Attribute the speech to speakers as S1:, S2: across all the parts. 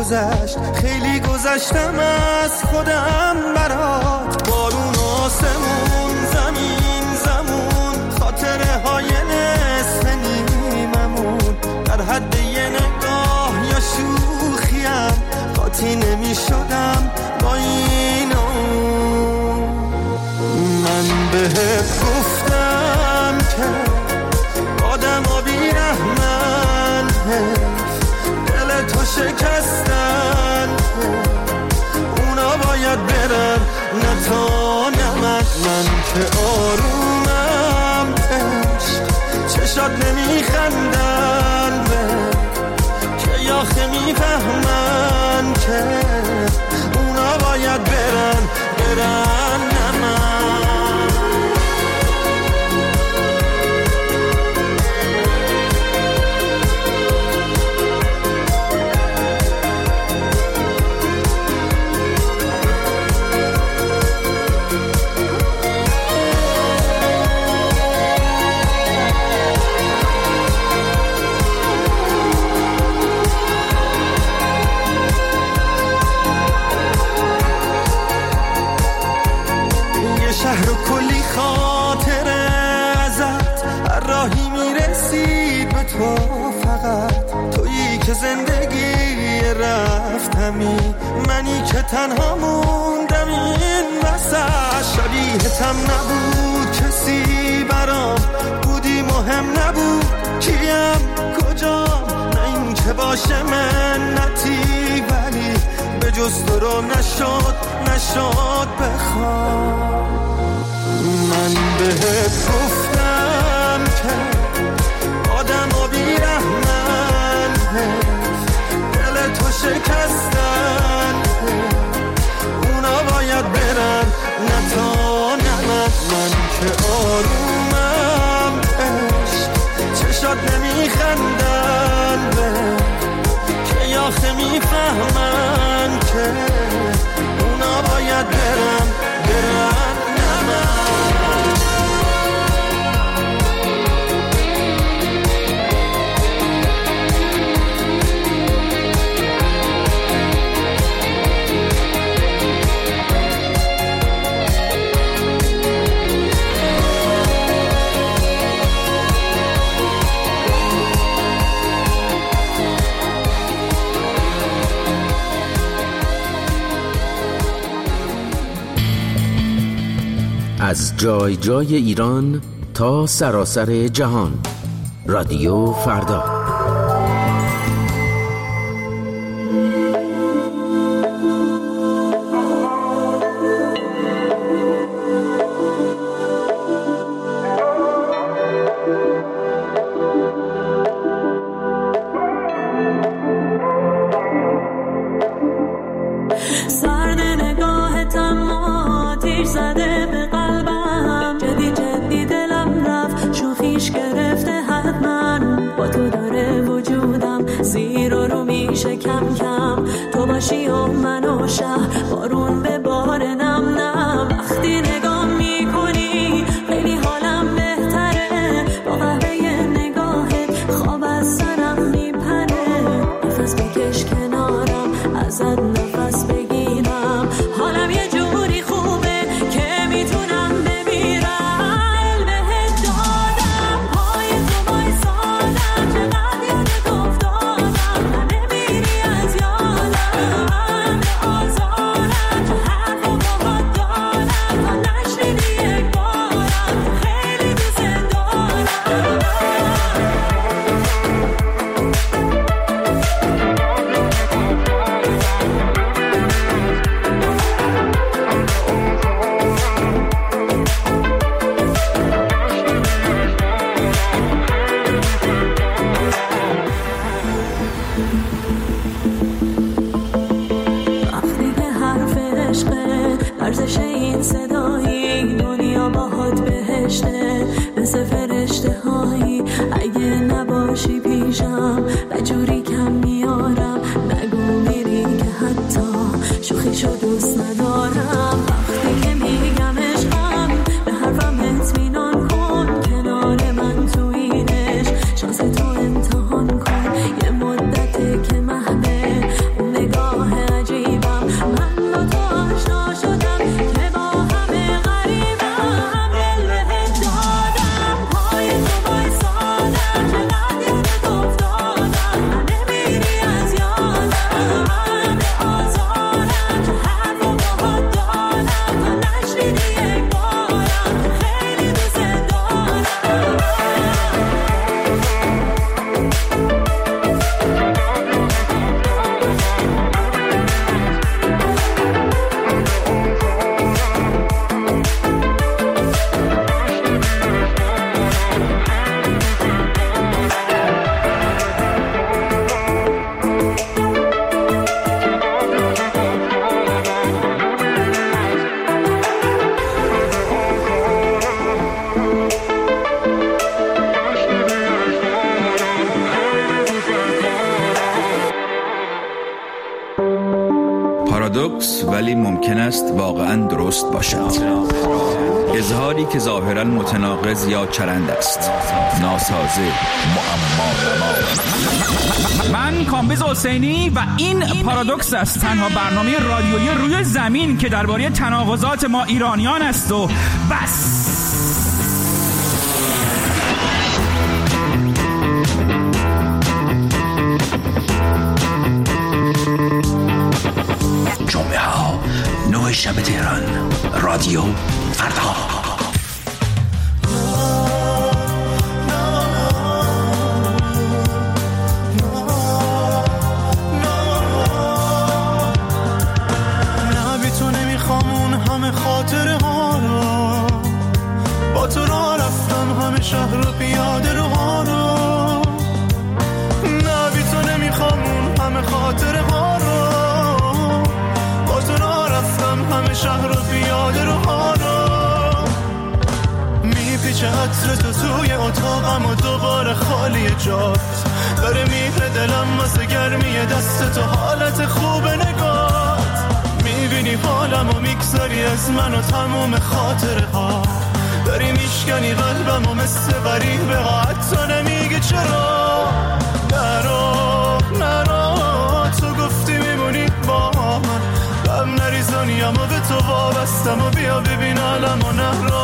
S1: گذشت، خیلی گذشتم از خودم برات. بارون آسمون، زمین زمون، خاطره های نصف نیممون، در حد یه نگاه یا شوخیم قاطی نمی شدم با اینو. من بهت گفتم که آدم ها بی رحمن، دل تو شکستن، اونا باید برن نه تا نه من که آرومم عشق، چشات نمیخندن که یاخه میفهمن که اونا باید برن نه من. شهر و کلی خاطره ازت، هر راهی میرسید به تو، فقط تویی که زندگی رفتمی، منی که تنها موندم این وسط. شبیهتم نبود کسی برام، بودی مهم نبود کیم کجام، نه این که باشه منتی، ولی به جز تو رو نشد بخوام. من بهت گفتم که آدم ها بی رحمن، دل تو شکستن، اونا باید برن نه تا نه من که آرومم عشق، چشات نمیخندن که یاخه میفهمن که اونا باید برن نه من.
S2: از جای جای ایران تا سراسر جهان، رادیو فردا.
S3: شانس تو امتحان کن، یه مدته که محبه اون نگاه پارادوکس ولی ممکن است واقعا درست باشد. اظهاری که ظاهرا متناقض یا چرند است، ناسازه، معما.
S4: من کامبیز حسینی و این پارادوکس است، تنها برنامه رادیویی روی زمین که درباره تناقضات ما ایرانیان است و بس.
S2: جمعه ها 9 شب تهران، رادیو فردا.
S1: خاطره ها رو با تو را رفتم، همه شهر و پیاده رو ها رو، نه بی تو نمیخوام اون همه خاطره ها رو، با تو را رفتم، همه شهر و پیاده رو ها رو، میپیچه عطر تو توی اتاقم و دوباره خالی جات، داره میره دلم واسه گرمی دست تو، حالت خوب نگات، میبینی حالم و میگذاری از من و تموم خاطره ها، داری میشکنی قلبم و مثل غریبه ها، حتی نمیگی چرا. نرو تو گفتی میمونی با من، غم نریزانیم و به تو وابستم و بیا ببین عالم و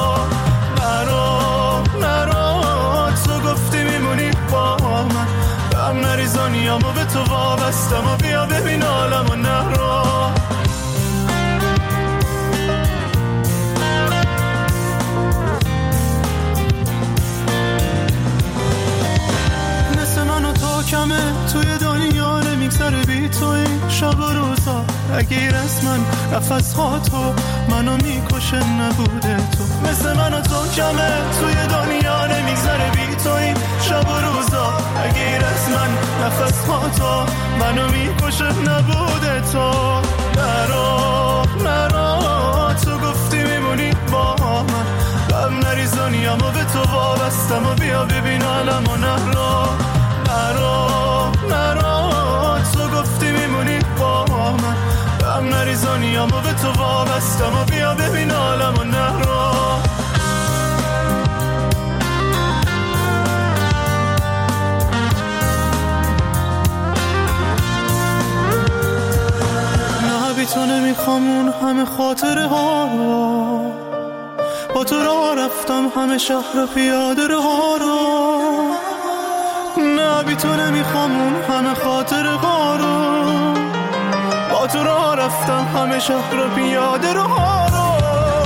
S1: نرو تو گفتی میمونی با من، غم نریزانیم و به تو وابستم و بیا ببین عالم و نرو. کمه توی دنیا نمیگذره بی توی شب و روزا، اگه از من نفس ها تو منو میکشه نبوده تو، مثل من و تو کمه توی دنیا نمیگذره بی توی شب و روزا، اگه از من نفس ها تو منو میکشه نبوده تو. نرو تو گفتی میمونی با من، غم نریزانیم و به تو وابستم و بیا ببین عالم و نرو تو گفتی میمونی با من، غم نریزانیم و به تو وابستم و بیا ببین عالم و نرو. نه بی تو نمیخوام اون همه خاطره ها رو، با تو را رفتم همه شهر و پیاده رو ها رو، نه بی تو نمیخوام اون همه خاطره ها رو، با تو را رفتم همه شهر و پیاده رو ها رو،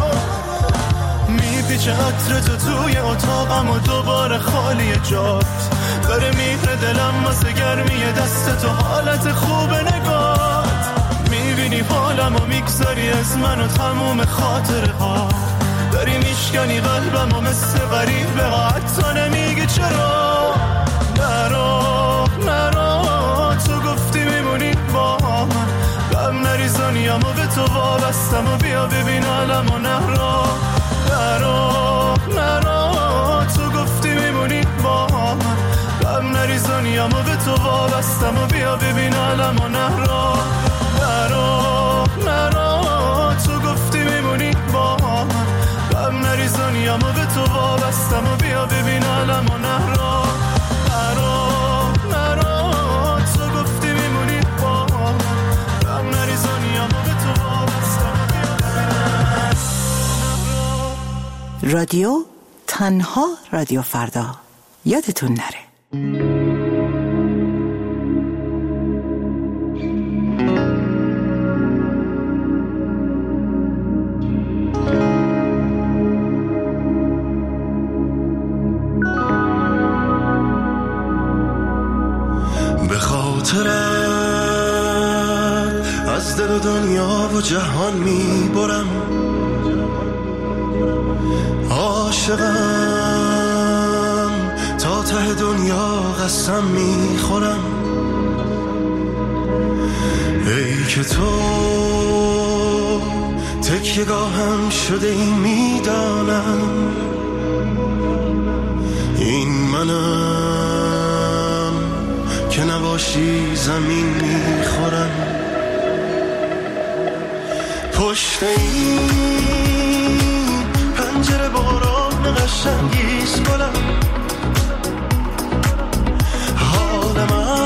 S1: میپیچه عطر تو توی اتاقم و دوباره خالی جات، داره میره دلم واسه گرمی دست تو، حالت خوب نگات، میبینی حالم و میگذاری از من و تموم خاطره ها، داری میشکنی قلبم و مثل غریبه ها، حتی نمیگی چرا. نرو تو گفتی میمونی با من، غم نریزانیم و به تو وابستم و بیا ببین عالم و نرو تو گفتی میمونی با من، غم نریزانیم و به تو وابستم و بیا ببین عالم و نرو تو گفتی میمونی با من، غم نریزانیم و به تو وابستم و بیا ببین عالم و نرو تو گفتی میمونی با من، غم نریزانیم و به تو وابستم و بیا ببین.
S5: رادیو تنها رادیو فردا، یادتون نره.
S1: از دل و دنیا و جهان میبرم، عاشقم تا ته دنیا قسم میخورم، ای که تو تکیه‌گاهم شده ای میدانم، این منم که نباشی زمین میخورم، پشت این پنجره باران قشنگیست گلم، حال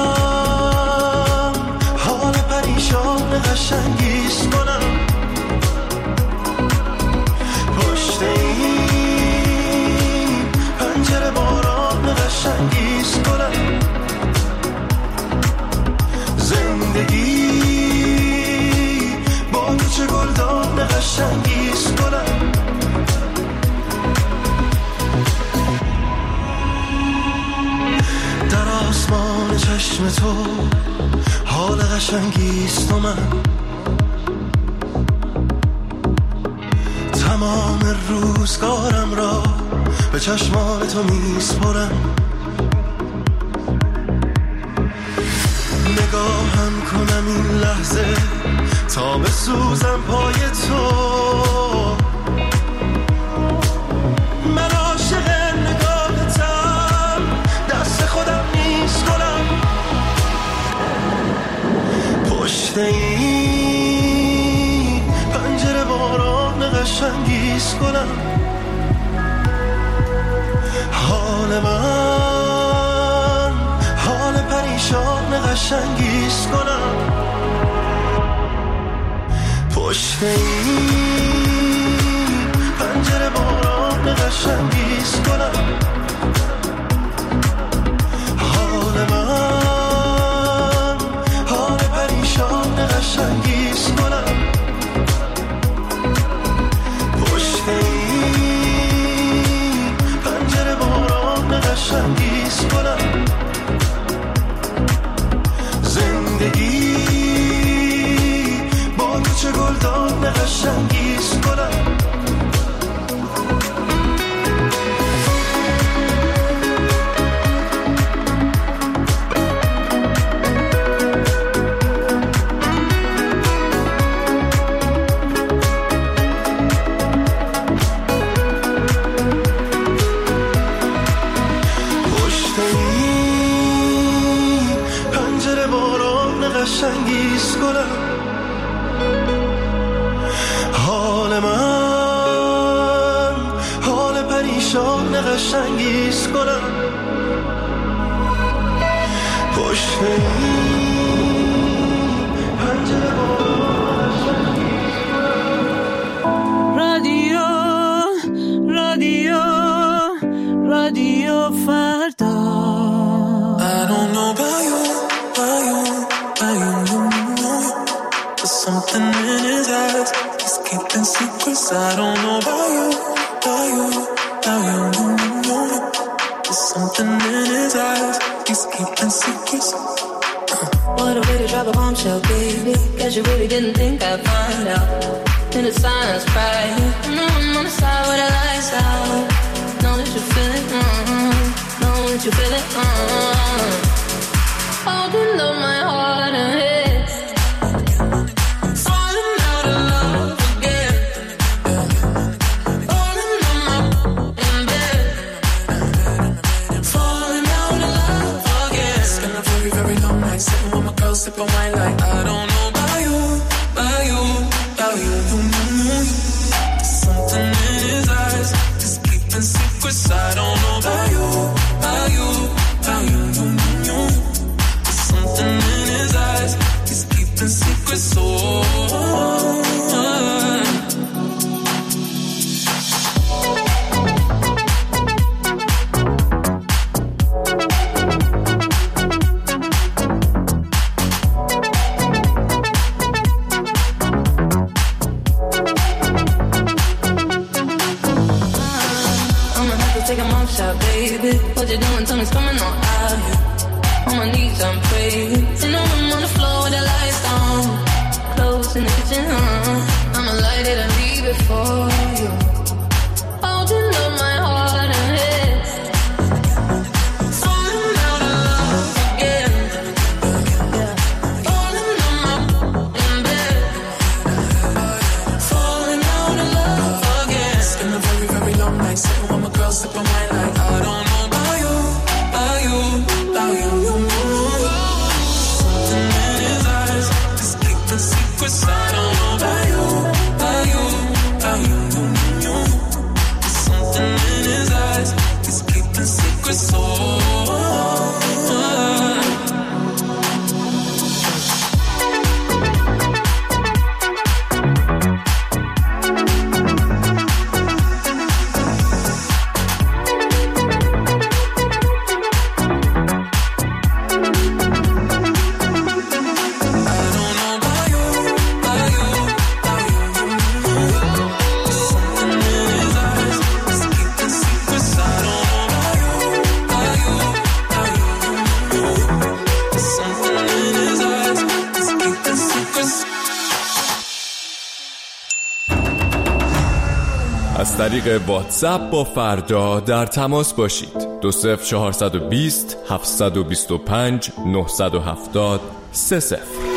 S1: من حال پریشان قشنگیست گلم، پشت این پنجره باران قشنگیست گلم، زندگی با تو چه گلدان قشنگیست گلم، در آسمان چشم تو حال قشنگیست و من تمام روزگارم را به چشمان تو میسپرم، نگاهم کنم این لحظه تا بسوزم پای تو، من عاشق نگاهتم دست خودم نیست گلم، پشت این پنجره باران قشنگیست گلم، حال من حال پریشان قشنگیست گلم، پشت این پنجره باران قشنگیست گلم، حال من حال پریشان قشنگیست گلم، پشت این پنجره باران قشنگیست گلم، زندگی با تو چه گلدان قشنگیست گلم، پشت این پنجره باران قشنگیست گلم، حال من حال پریشان قشنگیست گلم، پشت این پنجره باران قشنگیست گلم.
S6: رادیو فردا.
S1: I don't know about you, there's something in his eyes, he's keeping secrets. I don't know about you, there's something in his eyes, he's keeping secrets.
S6: What a way to drop a bombshell, baby. Guess you really didn't think I'd find out. In the silence, right? I'm on the side where the lights out. Know that you feel it, know that you feel it, holding on my heart and head, falling out of love again, falling on my bed, falling out of love again.
S1: It's been a very, very long night, sitting with my girl, sipping wine like I don't know about you. There's something in his eyes, just keeping secrets. I don't know about you. There's something in his eyes, he's keeping secrets.
S6: Baby, what you doing? Tell me it's coming on out here. On my knees, I'm praying. In the room on the floor with the lights on. Close in the kitchen, I'ma light it and leave it for you. Holding up my heart and head. Falling out of love again. Falling on my bed. Falling out of love again.
S1: It's been a very, very long night, sitting with my girl, sipping wine like I don't know about you. Something in his eyes, just keeping secrets. I don't know about you.
S7: از طریق واتساپ با فردا در تماس باشید. 20420 725 970 30.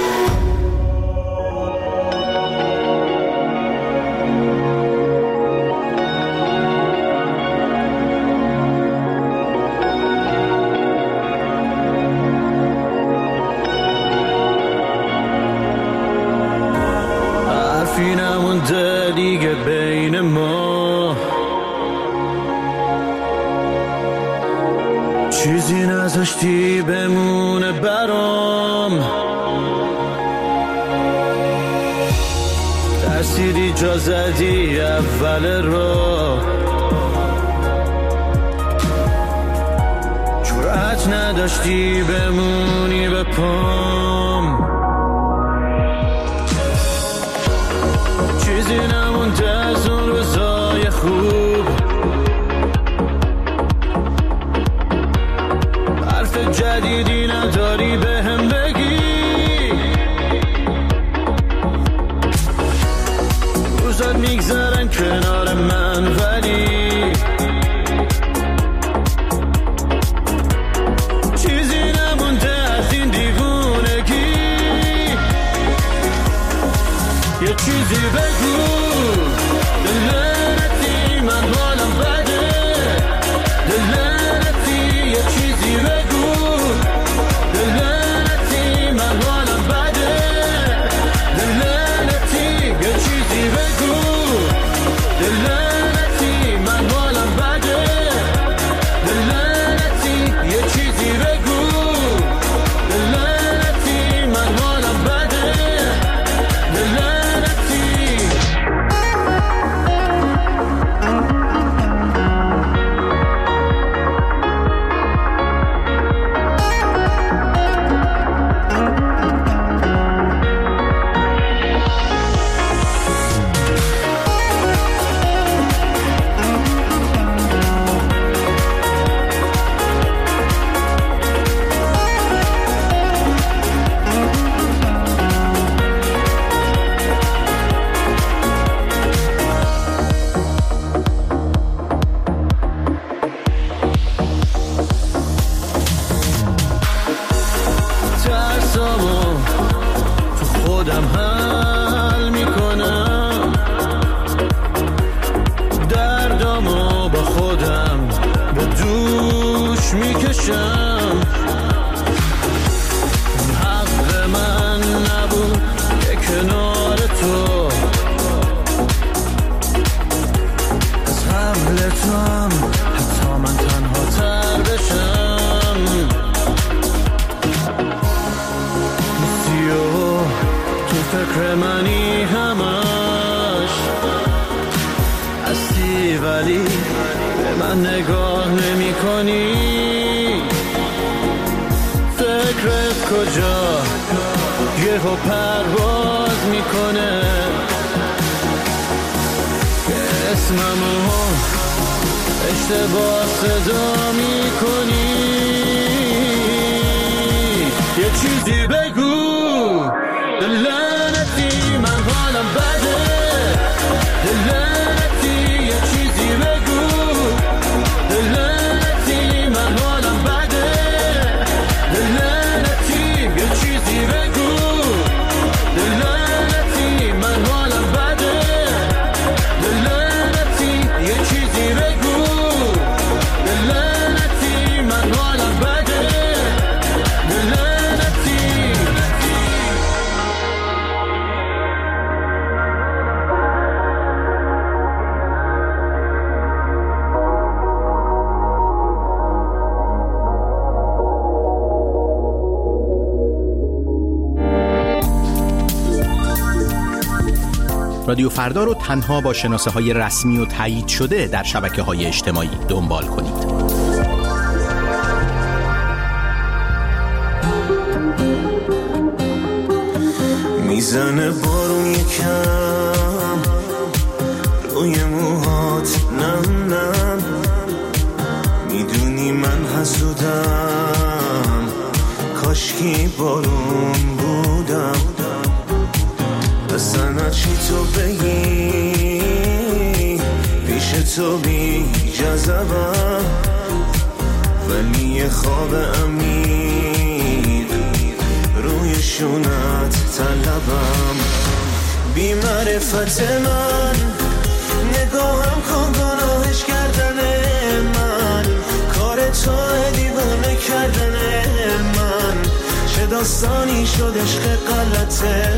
S1: حرفی نمونده دیگه بین ما، چیزی نذاشتی بمونه برام، ترسیدی جا زدی اول راه، جرأت نداشتی بمونی به پام، چیزی نمونده از اون روزای خوب، حرف جدیدی نداری بهم بگی، روزات میگذرن کنار من ولی چیزی نمونده از این دیوونگی، یه چیزی بگو دلنتی من حالم بده، دلنتی یه چیزی بگو دلنتی من حالم بده، دلنتی یه چیزی بگو دلنتی من حالم بده، دلنتی یه چیزی بگو دلنتی من حالم بده، دلنتی. ترسامو تو خودم حل میکنم، دردامو با خودم به دوش میکشم، حق من نبود که کنار تو از حمل تو هم حتی من تنها تر بشم، تو فکر منی همش هستی ولی به من نگاه نمی کنی، فکرت کجا یهو پرواز میکنه که اسممو اشتباه صدا میکنی، یه چیزی بگو دلنتی من حالم بده، دلنتی یه چیزی بگو دلنتی من حالم بده، دلنتی یه چیزی بگو دلنتی من حالم بده، دلنتی یه چیزی بگو دلنتی من حالم بده، دلنتی.
S8: رادیو فردا رو تنها با شناسه‌های رسمی و تایید شده در شبکه‌های اجتماعی دنبال کنید.
S1: میزنه بارون یکم روی موهات نم نم، میدونی من حسودم کاشکی بارون بودم، اصلا چی تو بگی پیش تو بی جذبم، ولی یه خواب عمیق روی شونت طلبم. بی معرفت من نگاهم کن گناهش کردن من، کار تو دیوانه کردن من، چه داستانی شد عشق غلط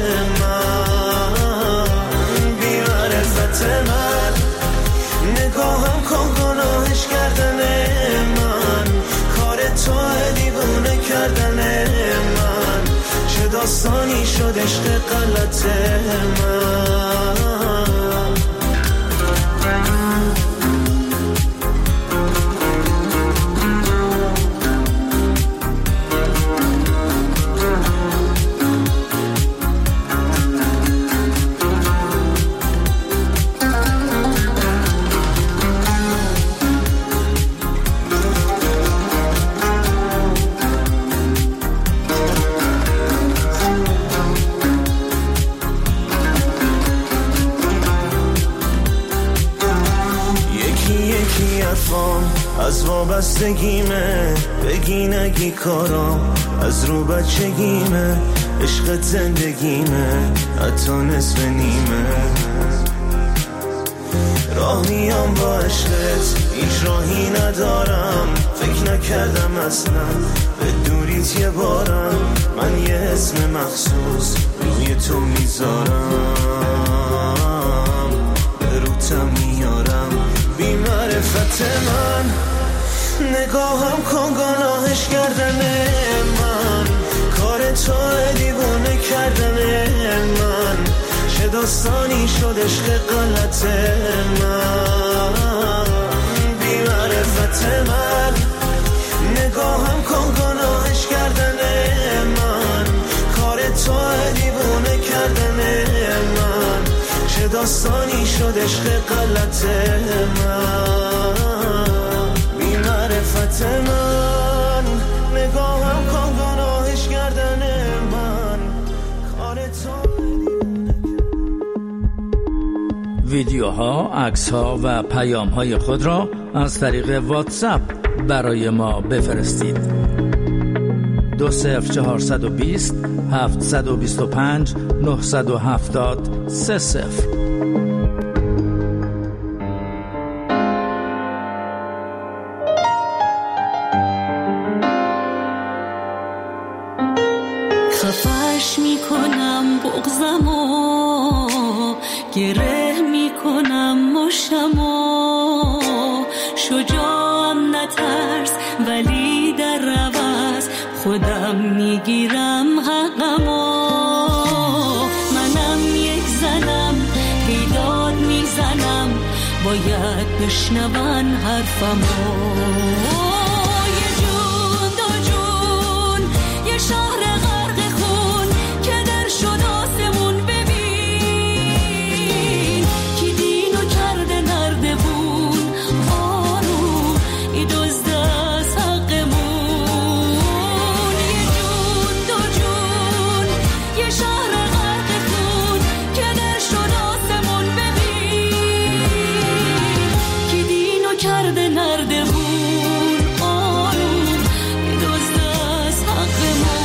S1: من. بی معرفت من نگاهم کن گناهش کردن من، کار تو دیوانه کردن من، چه داستانی شد عشق غلط من. از وابستگیمه، بگی نگی کارام از رو بچگیمه، عشقت زندگیمه حتی نصف نیمه. راه میام با عشقت هیچ راهی ندارم، فکر نکردم اصلا به دوریت یه بارم، من یه اسم مخصوص روی تو میذارم، به روتم میارم. بی معرفت من نگاهم کن گناهش کردن من، کار تو دیوانه کردن من، چه داستانی شد عشق غلط من. بی معرفت من نگاهم کن گناهش کردن من، کار تو دیوانه کردن من، چه داستانی شد عشق غلط من. بی معرفت من نگاهم کن گناهش کردن من، کار تو.
S9: ویدیوها، عکس‌ها و پیام‌های خود را از طریق واتساپ برای ما بفرستید. 20420 725 970 30.
S10: خفش میکنم بغضمو، گره میکنم مشتمو، شجاعم نترس ولی در عوض خودم میگیرم حقمو. منم یک زنم پیداد میزنم، باید بشنون حرفمو. یه جون دو جون یه شهر غرق خون که در شد آسمون، ببین کی دینو کرده نردبون، آروم ای دزد از حقمون. یه جون دو جون یه شهر غرق خون که در شد آسمون، ببین کی دینو کرده نردبون، آروم ای دزد از حقمون.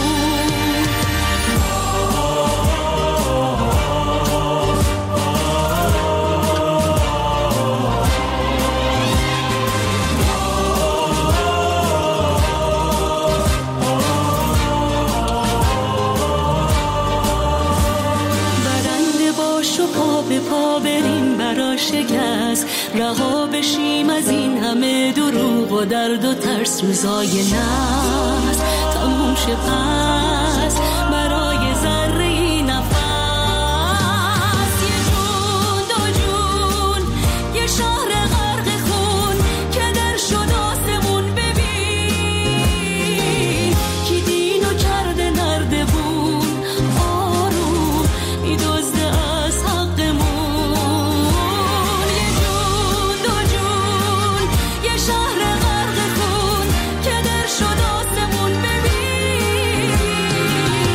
S10: برنده باش و پا به پا بریم برا شکست، رها بشیم از این همه دروغ و درد و ترس. روزای ناز تموم شه پس برای ذره نفس. یه جون دو جون یه شهر غرق خون که در شد آسمون، ببین کی دینو کرده نردبون، آروم ای دزد از حقمون. یه جون دو جون یه شهر غرق خون که در شد آسمون، ببین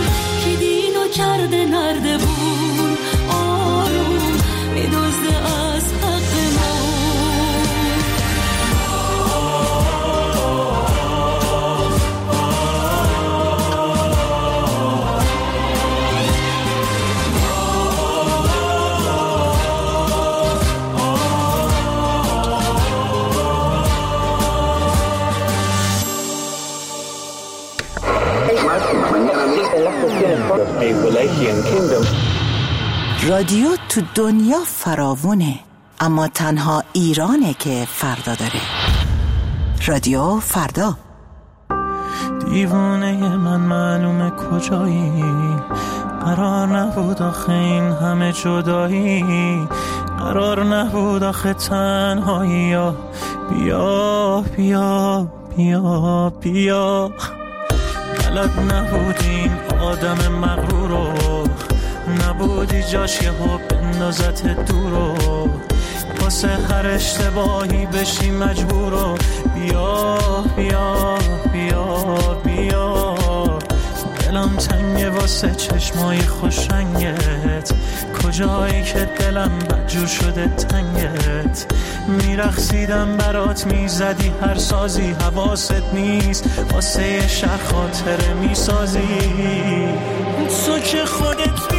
S5: رادیو تو دنیا فراوونه، اما تنها ایرانه که فردا داره. رادیو فردا.
S1: دیوانه من معلومه کجایی، قرار نبود آخه این همه جدایی، قرار نبود آخه تنهایی. یا بیا بیا بیا بیا، بلد نبود این آدم مغرورو، نبودی جاش یه ها بندازت دورو، واسه هر اشتباهی بشی مجبورو. بیا بیا بیا بیا، دلم تنگه واسه چشمای خوش رنگت، کجایی که دلم بدجور شده تنگت. میرقصیدم برات، میزدی هر سازی، حواست نیست واسه یه شهر خاطره میسازی. تو که خودت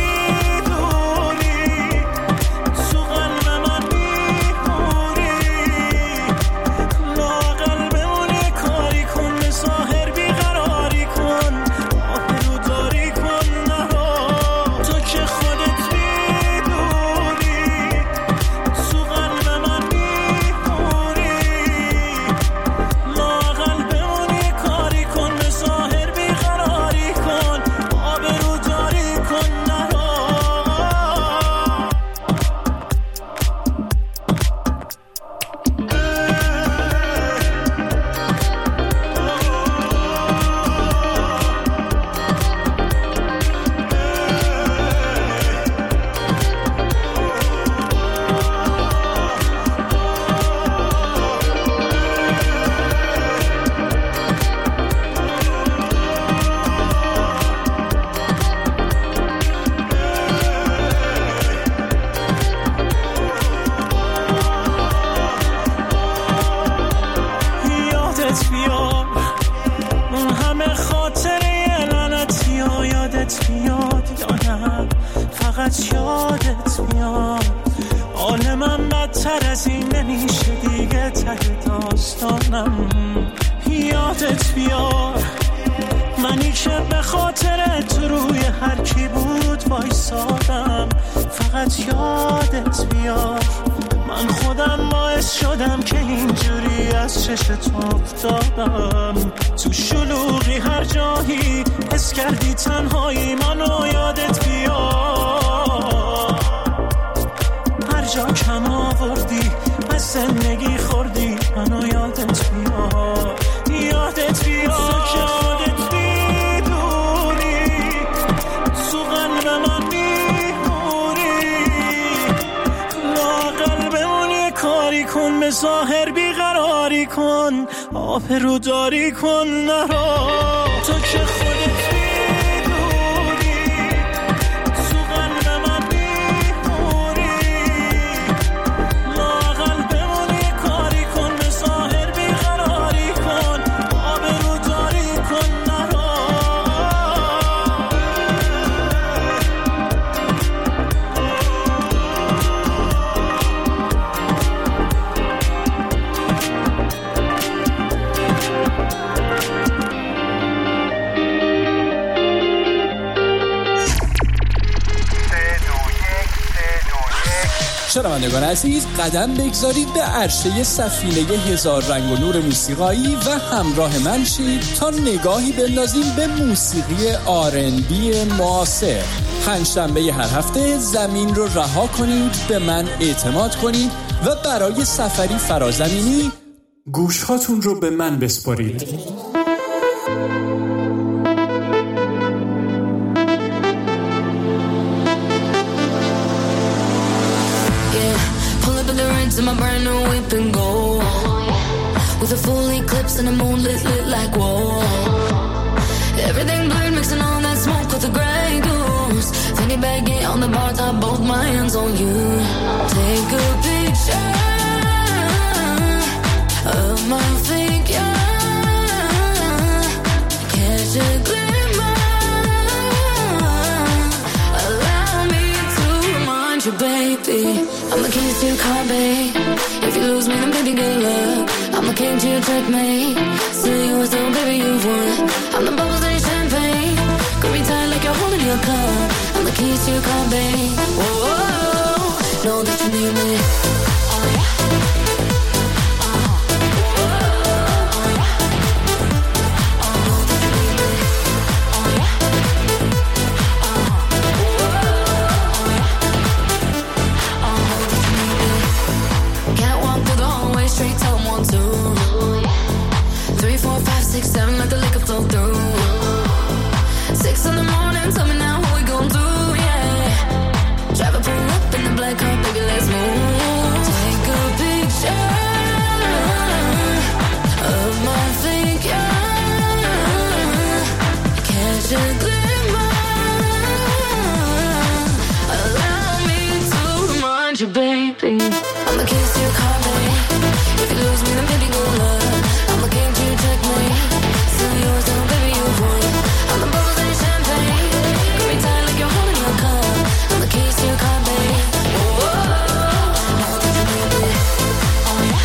S1: یادت بیار، منی که به خاطر تو روی هر کی بود وایسادم. فقط یادت بیار، من خودم باعث شدم که اینجوری از چشت افتادم. تو شلوغی هر جایی حس کردی تنهایی، منو یادت بیار. هر جا کم آوردی از زندگی خوردی، منو یادت بیار. یادت بیار که خودت میدونی، تو قلب من میمونی. لااقل بمونی کاری کن، به ظاهر بیقراری کن، آبرو داری کن نرا. تو که خودت
S11: شنوندگان عزیز، قدم بگذارید به عرشه سفینه هزار رنگ و نور موسیقایی و همراه من شید تا نگاهی بندازیم به موسیقی R&B معاصر. پنجشنبه هر هفته زمین رو رها کنید، به من اعتماد کنید و برای سفری فرازمینی گوشهاتون رو به من بسپارید.
S6: In my brand new whip and gold, with a full eclipse and a moon lit like whoa. Everything blurred, mixing all that smoke with the gray goose. Fanny baggy on the bar top, both my hands on you. Take a picture of my figure, catch a glimmer. Allow me to remind you, baby, I'm the keys to your car, babe. If you lose me, then baby, good luck. I'm the king to your checkmate. Still you and still, baby, you've won. I'm the bubbles in your champagne. Grip me tight like you're holding your cup. I'm the keys to your car, babe. Whoa, know that you need me. Oh yeah. Straight to 1, 2, 3, 4, 5, 6, 7, let the liquor flow through. 6 in the morning, tell me now what we gon' do, yeah. Drive a pull up in the black car, baby, let's move. Take a picture of my figure, catch a glimmer, allow me to remind you, baby, I'm the keys to your car, baby. If you lose me, then baby, go love. I'm the king to your checkmate. Still yours, now baby, you've won. I'm the bubbles in your champagne. Grip me tight like you're holding your cup. I'm the keys to your car, babe. Whoa, know that you need me. Oh yeah.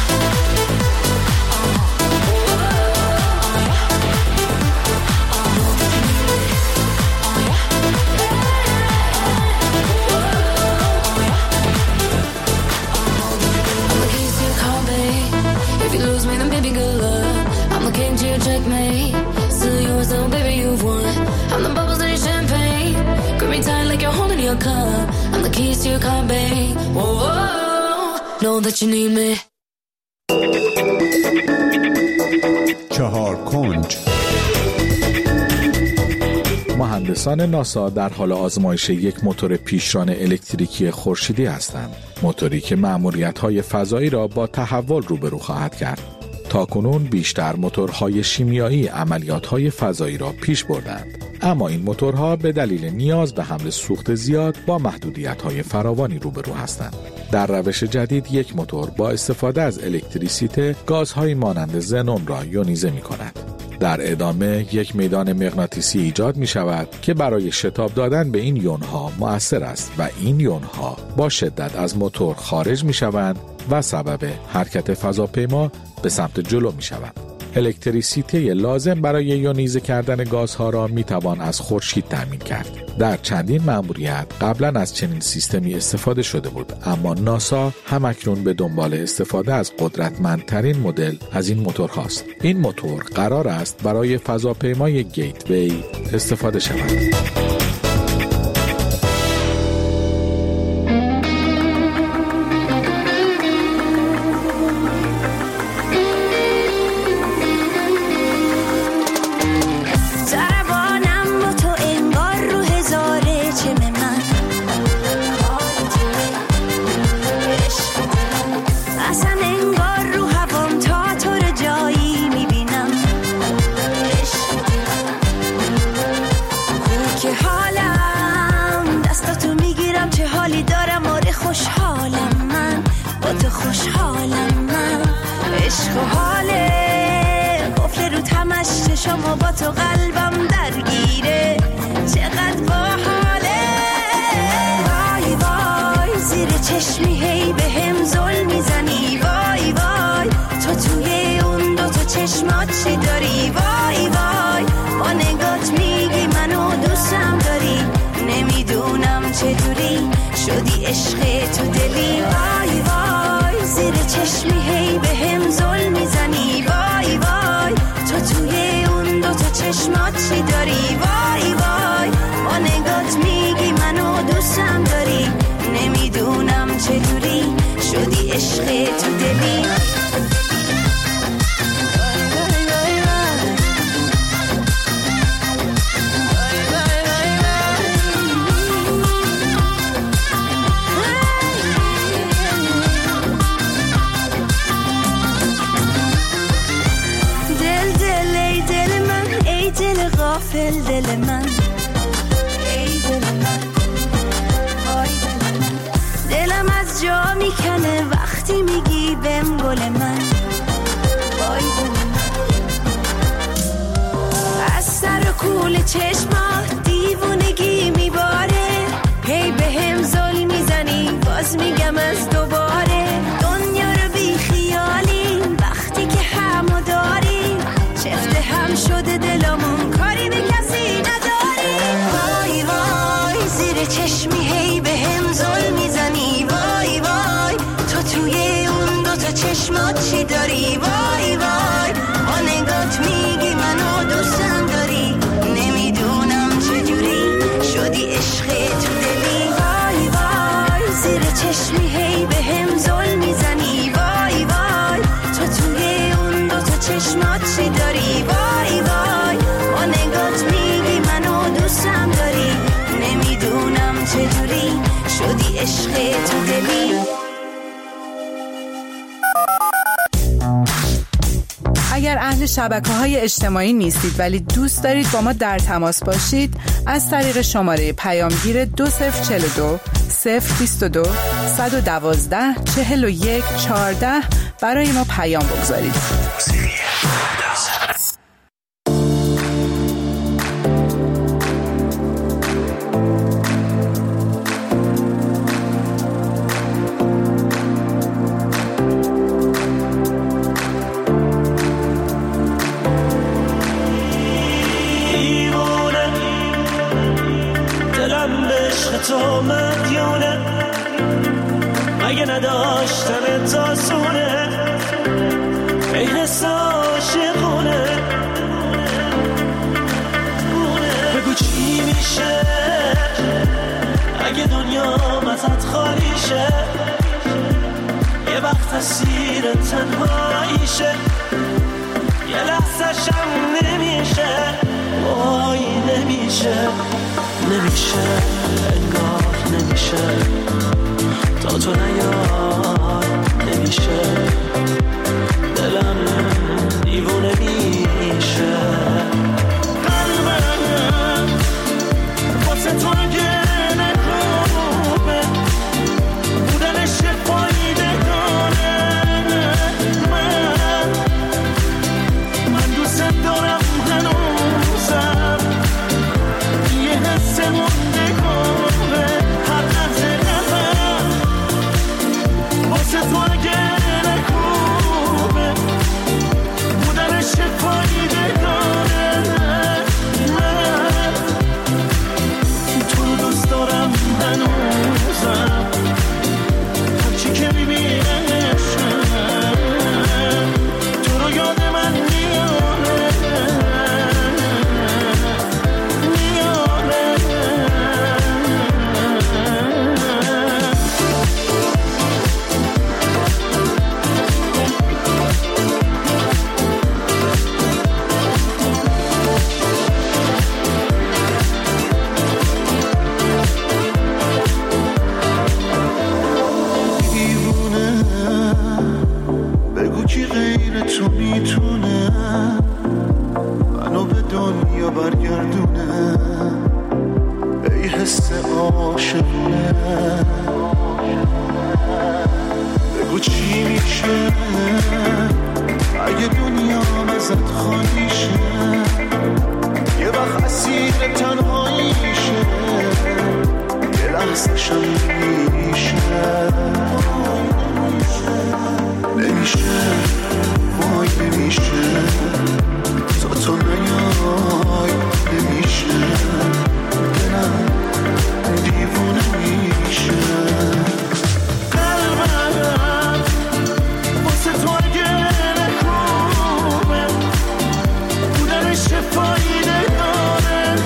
S6: Know that you need me. Oh yeah. I'm the keys to your car, babe. If you lose me, then baby, good luck. I'm the king to your checkmate. Still yours, though, baby, you've won. I'm the bubbles in your champagne. Grip me tight like you're holding your cup. I'm the keys to your car, babe. Whoa, know that you need me.
S12: 4 کنج. مهندسان ناسا در حال آزمایش یک موتور پیشران الکتریکی خورشیدی هستند. موتوری که مأموریت‌های فضایی را با تحول روبرو خواهد کرد. تاکنون بیشتر موتورهای شیمیایی عملیات‌های فضایی را پیش بردند. اما این موتورها به دلیل نیاز به حمل سوخت زیاد با محدودیت‌های فراوانی روبرو هستند. در روش جدید یک موتور با استفاده از الکتریسیته گازهای مانند ژنون را یونیزه می‌کند. در ادامه یک میدان مغناطیسی ایجاد می شود که برای شتاب دادن به این یونها مؤثر است و این یونها با شدت از موتور خارج می شوند و سبب حرکت فضاپیما به سمت جلو می شوند. الکتریسیته لازم برای یونیزه کردن گازها را می توان از خورشید تامین کرد. در چندین مأموریت قبلا از چنین سیستمی استفاده شده بود، اما ناسا همکنون به دنبال استفاده از قدرتمندترین مدل از این موتورهاست. این موتور قرار است برای فضاپیمای گیتوی استفاده شود.
S13: شما با تو قلبم درگیره چقدر باحاله. وای وای زیر چشمی هی به هم زل میزنی. وای وای تو توی اون دو تا چشمات چی داری. وای وای با نگات میگی منو دوستم داری. نمیدونم چطوری شدی عشق تو دلی. وای وای زیر چشمی هی به هم زل میزنی. وای وای تو توی اون دو تا چشمات چی داری. وای وای با نگات میگی منو دوستم داری. نمیدونم چطوری شدی عشق تو دلی. غافل دل من ای دل من وای دل من. دلم از جا میکنه وقتی میگی بهم گل من. وای دل من از سر و کول چشمات دیوونگی میباره. هی بهم زل میزنی باز میگم از دوباره. دنیا رو بی خیالی وقتی که همو داری. چفت هم شده دلمون کاری به کسی نداری. وای وای زیر چشم عشق تو دلی.
S14: اگر اهل شبکه‌های اجتماعی نیستید ولی دوست دارید با ما در تماس باشید، از طریق شماره پیامگیر 2042 022 112 41 14 برای ما پیام بگذارید.
S1: تو مدیونه مگه نداشتن تاسونه ای حس عاشقونه بگو چی میشه اگه دنیا ازت خالی شه یه وقت اسیر تنهاییشه یه لحظه شم نمیشه وای نمیشه نمیشه انگار نمیشه تا تو نیای نمیشه دلم دیوونه میشه قلبم واسه تو گله خوبه بودنش فایده داره من دوست دارم هنوزم یه حس مونده کنه هر لحظه نفر واسه تو اگر خوبه بودنش فایده داره من تو رو دوست دارم هنوزم هرچی که میبینمشم تو رو یاد من میاره تو میتونه منو به دنیا برگردونه ای حس عاشقونه بگو چی میشه اگه دنیا ازت خالی شه یه وقت اسیر تنهاییشه یه لحظه شم نمیشه وای نمیشه تا تو نیای نمیشه دلم دیوونه میشه قلبم واسه تو اگر خوبه بودنش فایده داره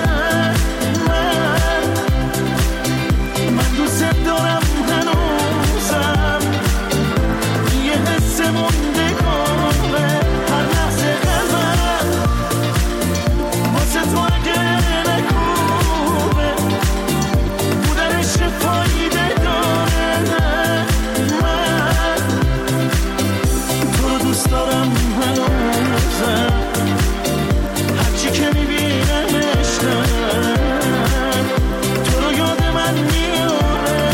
S1: من دوست دارم هنوزم یه حس مونده کنه هر لحظه قلبم واسه تو اگر خوبه بودنش فایده داره من تو رو دوست دارم هنوزم هرچی که میبینمشم تو رو یاد من میاره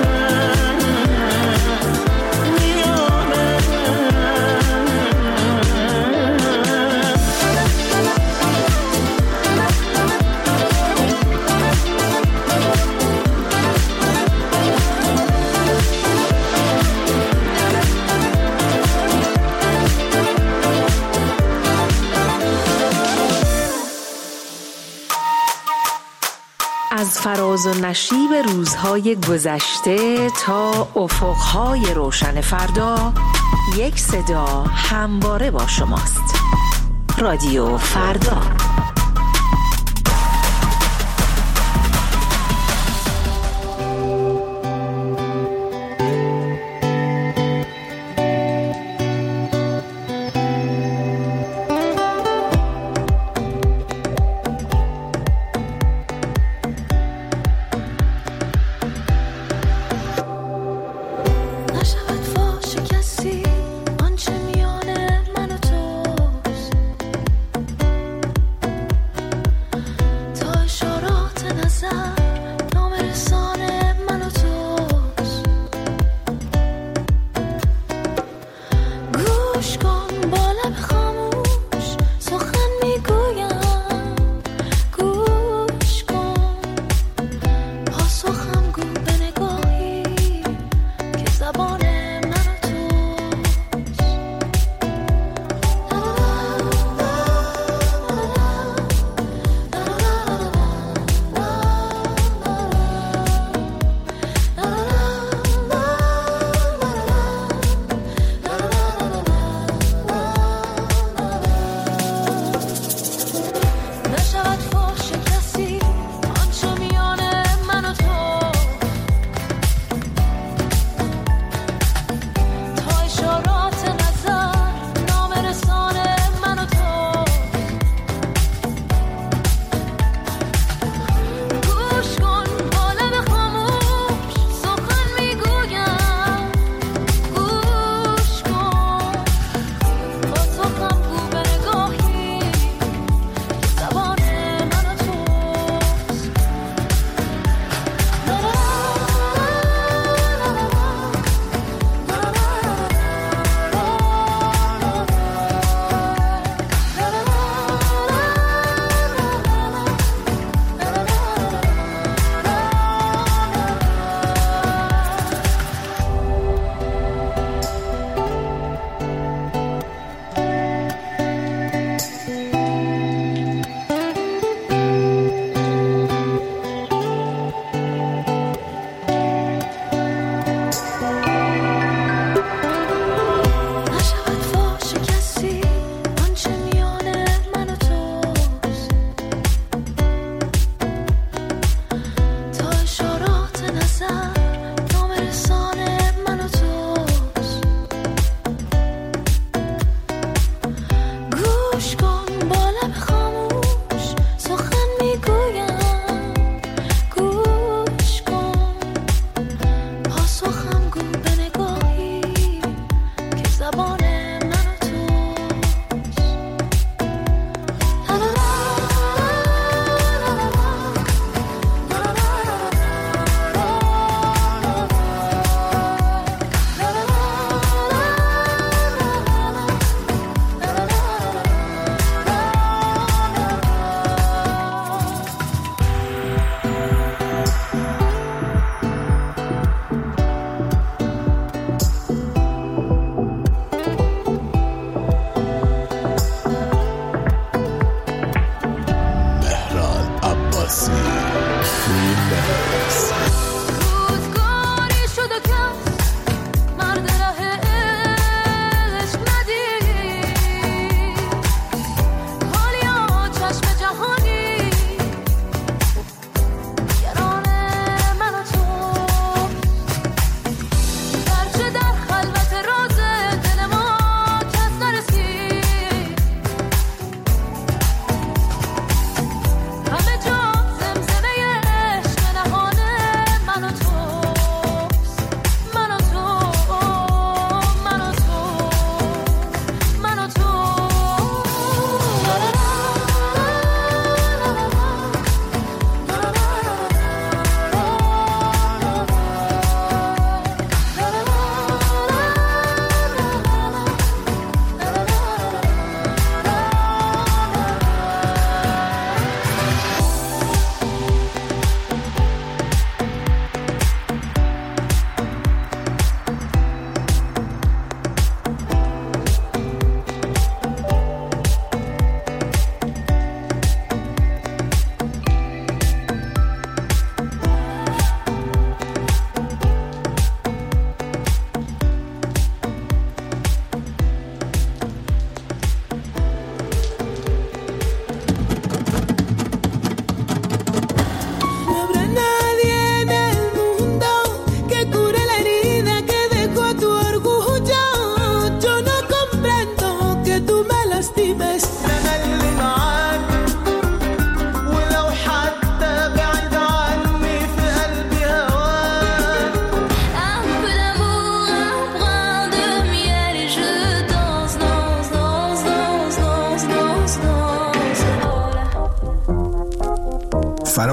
S15: از فراز و نشیب روزهای گذشته تا افقهای روشن فردا، یک صدا همواره با شماست. رادیو فردا.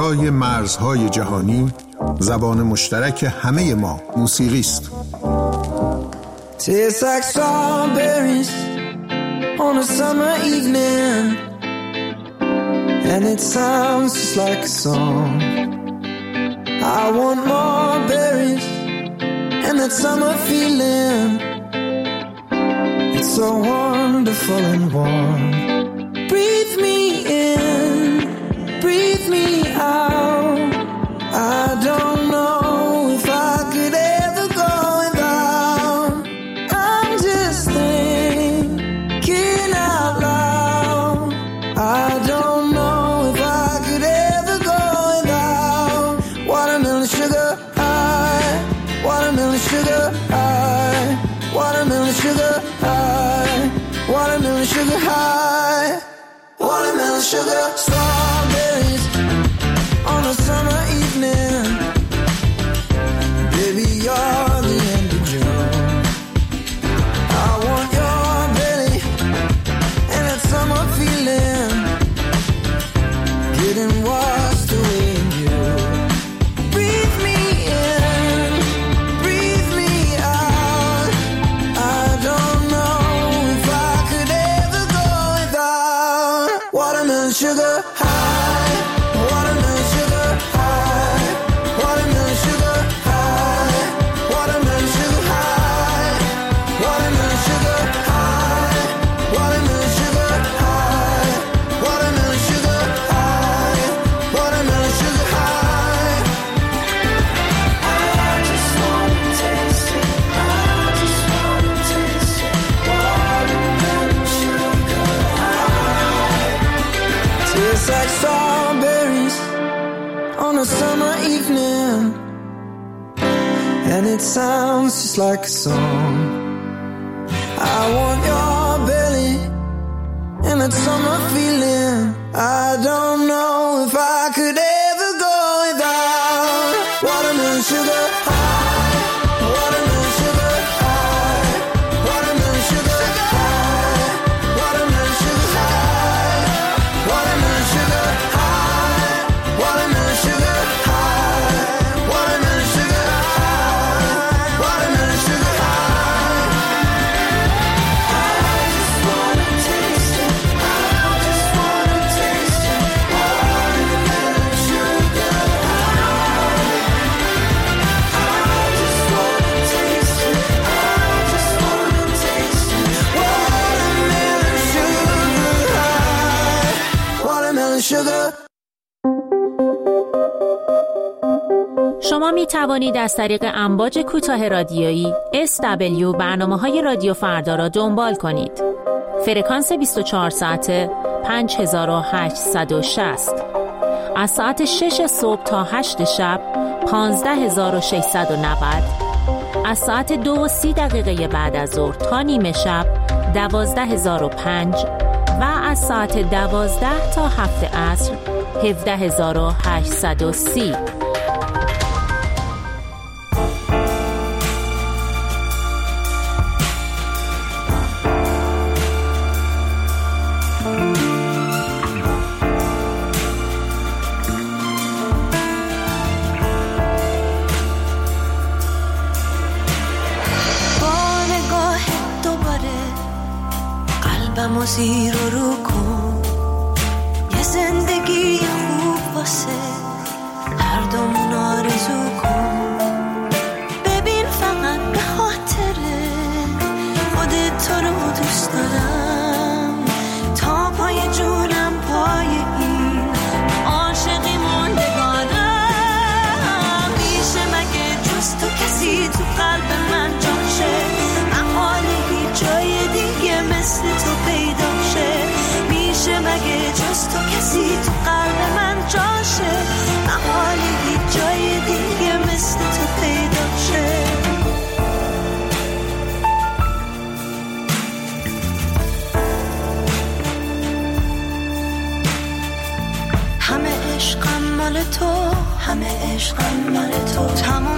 S16: بالای مرزهای جهانی زبان مشترک همه ما موسیقی است.
S17: Tastes like strawberries on a summer evening, and it sounds just like a song. I want more berries and that summer feeling. It's so wonderful and warm. Breathe me in, breathe me out. I don't know if I could ever go without. I'm just thinking out loud. I don't know if I could ever go without. Watermelon sugar high, watermelon sugar high, watermelon sugar high, watermelon sugar high, watermelon sugar. Strawberries on a summer evening, baby, you're the end of June. I want your belly and that summer feeling, getting washed away in you. Breathe me in, breathe me out. I don't know if I could ever go without. Watermelon sugar high, watermelon sugar high, watermelon sugar high, watermelon sugar high, watermelon sugar high, watermelon sugar high, watermelon sugar high, watermelon sugar high. I just wanna taste it, I just wanna taste it, watermelon sugar high. Tastes like strawberries on a summer evening, and it sounds just like a song. I want your belly and that summer feeling. I don't know if I could ever go without. Watermelon sugar high, watermelon sugar high, watermelon sugar high, watermelon sugar high, watermelon sugar high, watermelon sugar high, watermelon sugar high, watermelon sugar high. I just wanna taste it, I just wanna taste it, watermelon sugar high. I just wanna taste it, I just wanna taste it, watermelon sugar high, watermelon sugar.
S18: شما می توانید از طریق امواج کوتاه رادیویی SW برنامه‌های رادیو فردا را دنبال کنید. فرکانس 24 ساعته 5860. از ساعت 6 صبح تا 8 شب 15690. از ساعت 2:30 بعد از ظهر تا نیمه شب 12005 و از ساعت 12 تا 7 عصر 17830.
S10: قلبمو زیر و رو کن، یه زندگی خوب واسه هر دومون آرزو کن. ببین فقط به خاطره خودت تو رو دوست دارم، تا پای جونم پای این عاشقی موندگارم. میشه مگه جز تو کسی تو قلب من جاشه، محاله هیچ جای دیگه مثل تو پیدا شه. میشه مگه جز تو کسی تو قلب من جاشه، محاله هیچ جای دیگه مثل تو پیدا شه. همه عشقم مال تو، همه عشقم مال تو، تمام